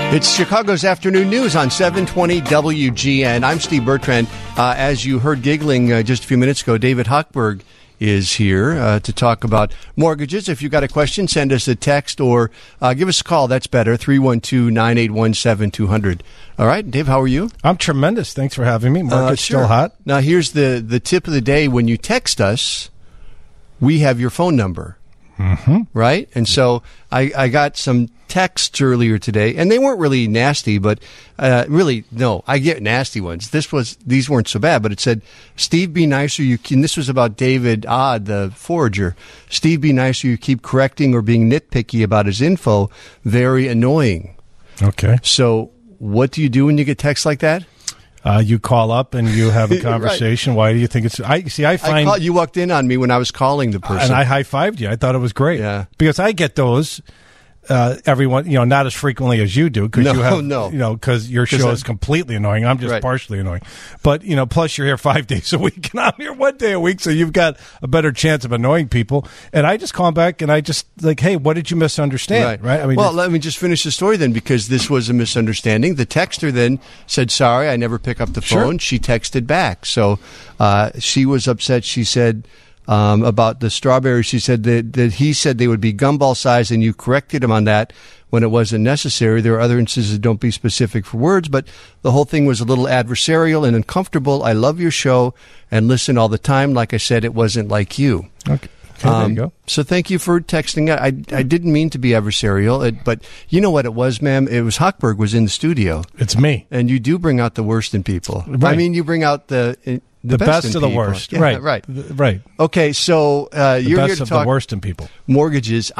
It's Chicago's Afternoon News on 720 WGN. I'm Steve Bertrand. As you heard giggling just a few minutes ago, David Hochberg is here to talk about mortgages. If you've got a question, send us a text or give us a call. That's better, 312-981-7200. All right, Dave, how are you? I'm tremendous. Thanks for having me. Market's still hot. Now, here's the tip of the day. When you text us, we have your phone number. Mm-hmm. Right? And so I got some texts earlier today, and they weren't really nasty, but really, no, I get nasty ones. These weren't so bad, but it said, Steve, be nicer. And this was about David Odd, the forager. Steve, be nicer. You keep correcting or being nitpicky about his info. Very annoying. Okay. So what do you do when you get texts like that? You call up and you have a conversation. Right. Why do you think it's... I find... You walked in on me when I was calling the person. And I high-fived you. I thought it was great. Yeah. Because I get those... everyone, not as frequently as you do, because because your show is completely annoying. I'm just partially annoying, but plus you're here 5 days a week, and I'm here 1 day a week, so you've got a better chance of annoying people. And I just call back and I just hey, what did you misunderstand? Right? I mean, let me just finish the story then, because this was a misunderstanding. The texter then said, "Sorry, I never pick up the phone." Sure. She texted back, so she was upset. She said. About the strawberries, she said that he said they would be gumball size, and you corrected him on that when it wasn't necessary. There are other instances, don't be specific for words, but the whole thing was a little adversarial and uncomfortable. I love your show and listen all the time. Like I said, it wasn't like you. Okay. There you go. So thank you for texting. I didn't mean to be adversarial, but you know what it was, ma'am? It was Hochberg was in the studio. It's me. And you do bring out the worst in people. Right. I mean, you bring out the best of the worst. Yeah, right. Okay, so you're here to talk the worst in people. Mortgages.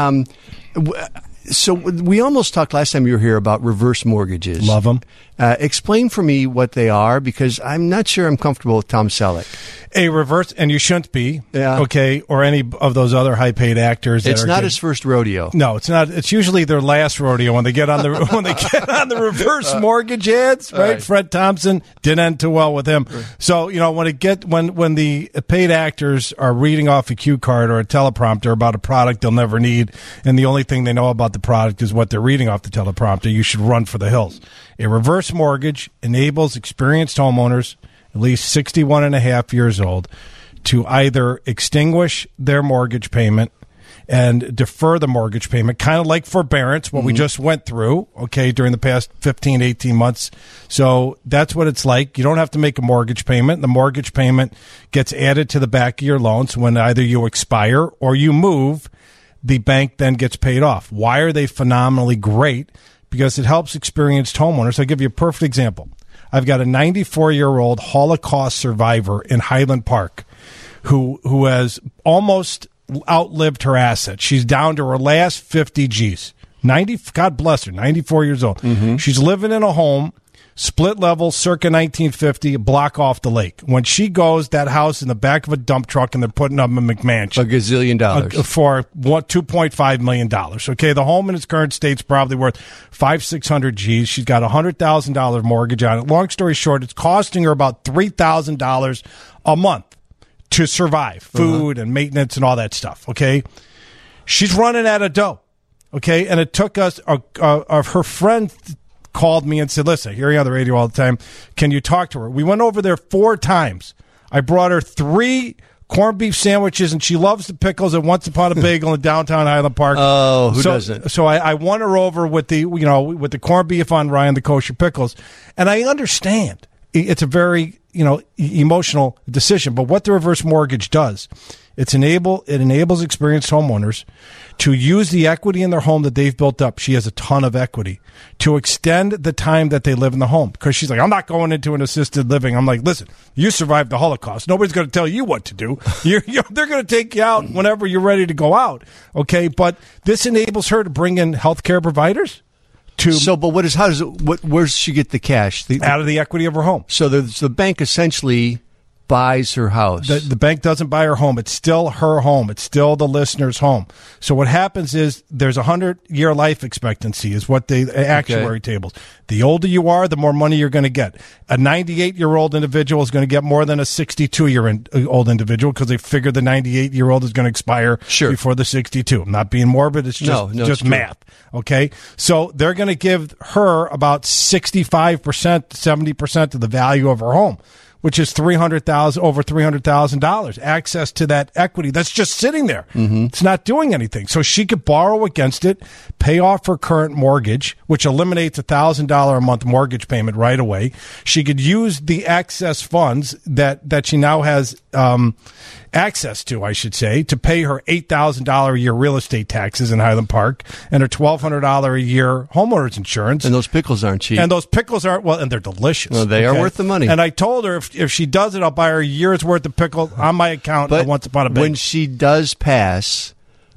So we almost talked last time you were here about reverse mortgages. Love them. Explain for me what they are, because I'm not sure I'm comfortable with Tom Selleck. A reverse, and you shouldn't be, yeah. Okay, or any of those other high-paid actors. It's not his first rodeo. No, it's not. It's usually their last rodeo when they get on the the reverse mortgage ads. Right? Fred Thompson didn't end too well with him. Right. So when the paid actors are reading off a cue card or a teleprompter about a product they'll never need, and the only thing they know about the product is what they're reading off the teleprompter, you should run for the hills. A reverse mortgage enables experienced homeowners, at least 61 and a half years old, to either extinguish their mortgage payment and defer the mortgage payment, kind of like forbearance, what we just went through, during the past 15, 18 months. So that's what it's like. You don't have to make a mortgage payment. The mortgage payment gets added to the back of your loan. So when either you expire or you move, the bank then gets paid off. Why are they phenomenally great? Because it helps experienced homeowners. I'll give you a perfect example. I've got a 94-year-old Holocaust survivor in Highland Park who has almost outlived her assets. She's down to her last 50 G's. God bless her, 94 years old. Mm-hmm. She's living in a home, split level, circa 1950, a block off the lake. When she goes, that house in the back of a dump truck, and they're putting up a McMansion. $1 gazillion. For $2.5 million. Okay, the home in its current state's probably worth $500-600 G's. She's got a $100,000 mortgage on it. Long story short, it's costing her about $3,000 a month to survive, food and maintenance and all that stuff. Okay, she's running out of dough. Okay, and it took us. Her friend called me and said, "Listen, hear you on the radio all the time. Can you talk to her?" We went over there 4 times. I brought her 3 corned beef sandwiches, and she loves the pickles at Once Upon a Bagel in downtown Highland Park. Oh, who doesn't? So I won her over with the corned beef on rye and the kosher pickles. And I understand it's a very emotional decision. But what the reverse mortgage does, it enables experienced homeowners to use the equity in their home that they've built up. She has a ton of equity to extend the time that they live in the home, because she's like, I'm not going into an assisted living. I'm like, listen, you survived the Holocaust. Nobody's going to tell you what to do. They're going to take you out whenever you're ready to go out. Okay. But this enables her to bring in healthcare providers. But where does she get the cash? Out of the equity of her home. So the bank essentially buys her house. The bank doesn't buy her home. It's still her home. It's still the listener's home. So what happens is there's 100-year life expectancy is what the actuary tables. The older you are, the more money you're going to get. A 98-year-old individual is going to get more than a 62-year-old individual because they figure the 98-year-old is going to expire before the 62. I'm not being morbid. It's just math. Okay? So they're going to give her about 65%, 70% of the value of her home, which is over $300,000, access to that equity that's just sitting there. Mm-hmm. It's not doing anything. So she could borrow against it, pay off her current mortgage, which eliminates a $1,000 a month mortgage payment right away. She could use the excess funds that she now has access to, I should say, to pay her $8,000 a year real estate taxes in Highland Park and her $1,200 a year homeowner's insurance. And those pickles aren't cheap. And those pickles aren't, well, and they're delicious. Well, they are worth the money. And I told her if she does it, I'll buy her a year's worth of pickles on my account once upon a bit. When she does pass,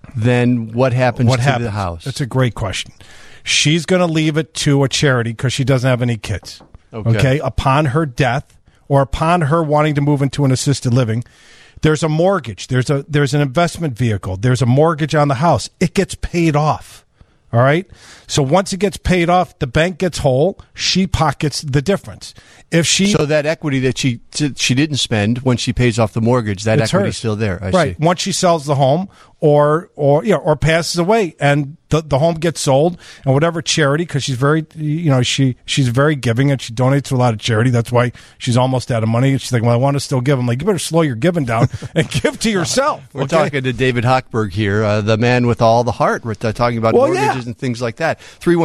then what happens to the house? That's a great question. She's going to leave it to a charity because she doesn't have any kids. Okay. Upon her death or upon her wanting to move into an assisted living, there's a mortgage. There's an investment vehicle. There's a mortgage on the house. It gets paid off. All right. So once it gets paid off, the bank gets whole. She pockets the difference. So that equity that she didn't spend when she pays off the mortgage, that equity's still there. I see. Once she sells the home or passes away and the home gets sold, and whatever charity, because she's very she's very giving and she donates to a lot of charity. That's why she's almost out of money. She's like, well, I want to still give. I'm like, you better slow your giving down and give to yourself. We're talking to David Hochberg here, the man with all the heart. We're talking about mortgages and things like that.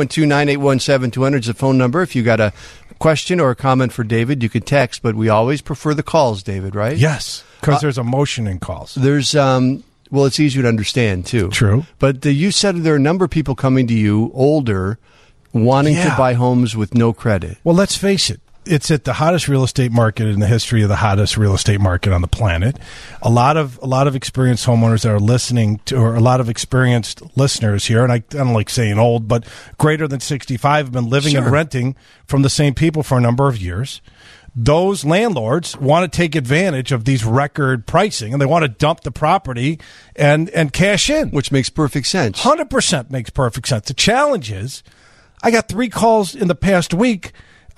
312-981-7200 is the phone number. If you got a question or a comment for David, you can text, but we always prefer the calls, David, right? Yes, because there's emotion in calls. There's it's easier to understand too. True. But you said there are a number of people coming to you older wanting to buy homes with no credit. Well, let's face it. It's at the hottest real estate market in the history of the hottest real estate market on the planet. A lot of experienced homeowners that are listening to, or a lot of experienced listeners here, and I don't like saying old, but greater than 65 have been living and renting from the same people for a number of years. Those landlords want to take advantage of these record pricing, and they want to dump the property and cash in. Which makes perfect sense. 100% makes perfect sense. The challenge is, I got 3 calls in the past week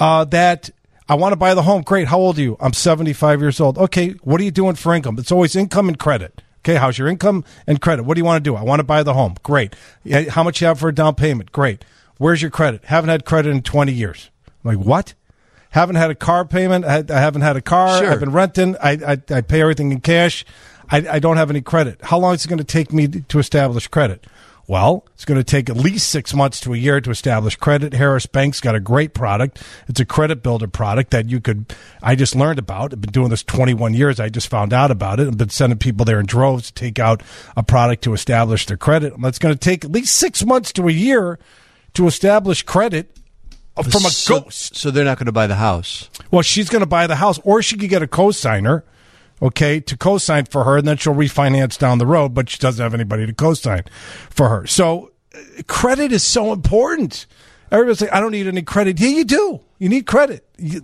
that I want to buy the home. Great. How old are you? I'm 75 years old. Okay. What are you doing for income? It's always income and credit. Okay. How's your income and credit? What do you want to do? I want to buy the home. Great. How much you have for a down payment? Great. Where's your credit? Haven't had credit in 20 years. I'm like, what? Haven't had a car payment. I haven't had a car. I've been renting. I pay everything in cash. I don't have any credit. How long is it going to take me to establish credit? Well, it's going to take at least 6 months to a year to establish credit. Harris Bank's got a great product. It's a credit builder product that I just learned about. I've been doing this 21 years. I just found out about it. I've been sending people there in droves to take out a product to establish their credit. It's going to take at least 6 months to a year to establish credit from a ghost. So they're not going to buy the house. Well, she's going to buy the house, or she could get a co-signer, to co-sign for her, and then she'll refinance down the road, but she doesn't have anybody to co-sign for her. So credit is so important. Everybody's like, I don't need any credit. Yeah, you do. You need credit.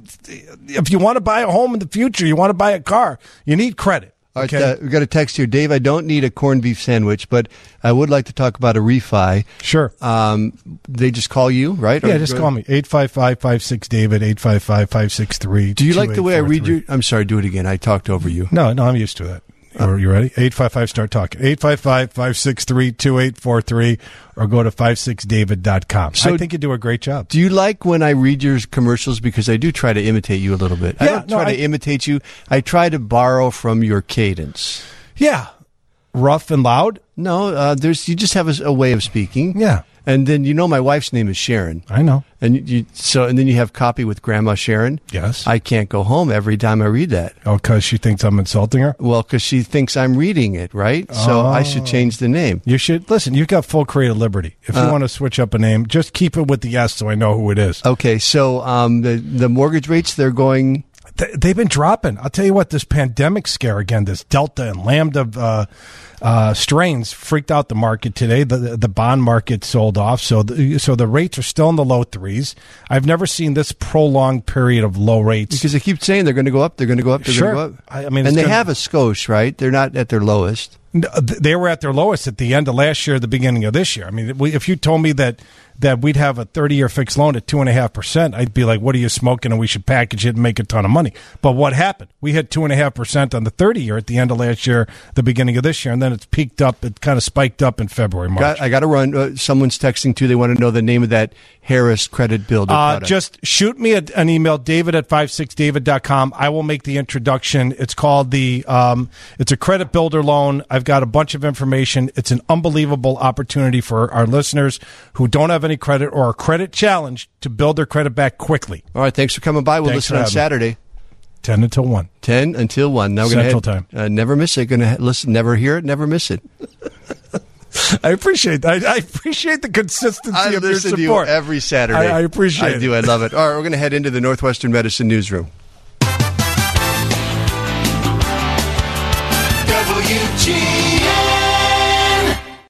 If you want to buy a home in the future, you want to buy a car, you need credit. Okay. All right, we got a text here. Dave, I don't need a corned beef sandwich, but I would like to talk about a refi. Sure. They just call you, right? Yeah, just call me. 855-56-DAVID, 855-563. Do you like the way I read your... I'm sorry, do it again. I talked over you. No, I'm used to that. Are you ready? 855, start talking. 855-563-2843, or go to 56david.com. So I think you do a great job. Do you like when I read your commercials? Because I do try to imitate you a little bit. Yeah, I don't try to imitate you. I try to borrow from your cadence. Yeah. Rough and loud? No, you just have a way of speaking. Yeah. And then my wife's name is Sharon. I know. And and then you have copy with Grandma Sharon. Yes. I can't go home every time I read that. Oh, because she thinks I'm insulting her? Well, because she thinks I'm reading it, right? So I should change the name. You should. Listen, you've got full creative liberty. If you want to switch up a name, just keep it with the S so I know who it is. Okay, so the mortgage rates, they're going... They've been dropping. I'll tell you what, this pandemic scare again, this Delta and Lambda strains freaked out the market today. The bond market sold off, so the rates are still in the low threes. I've never seen this prolonged period of low rates because they keep saying they're going to go up. They're going to go up. They're going to go up. I mean, and they have a skosh, right? They're not at their lowest. They were at their lowest at the end of last year, the beginning of this year. I mean, if you told me that we'd have a 30-year fixed loan at 2.5%, I'd be like, what are you smoking? And we should package it and make a ton of money. But what happened? We had 2.5% on the 30-year at the end of last year, the beginning of this year, and then it's peaked up. It kind of spiked up in February, March. I got to run. Someone's texting, too. They want to know the name of that Harris Credit Builder product. Just shoot me an email, david@56david.com. I will make the introduction. It's called it's a credit builder loan. I've got a bunch of information. It's an unbelievable opportunity for our listeners who don't have any credit or are credit challenged to build their credit back quickly. All right, thanks for coming by. We'll listen on Saturday. 10 until 1. 10 until 1. Now Central Time. Never miss it. Going to listen, never hear it, never miss it. I appreciate that. I appreciate the consistency of your support. I listen to you every Saturday. I appreciate it. I do. I love it. All right, we're going to head into the Northwestern Medicine Newsroom.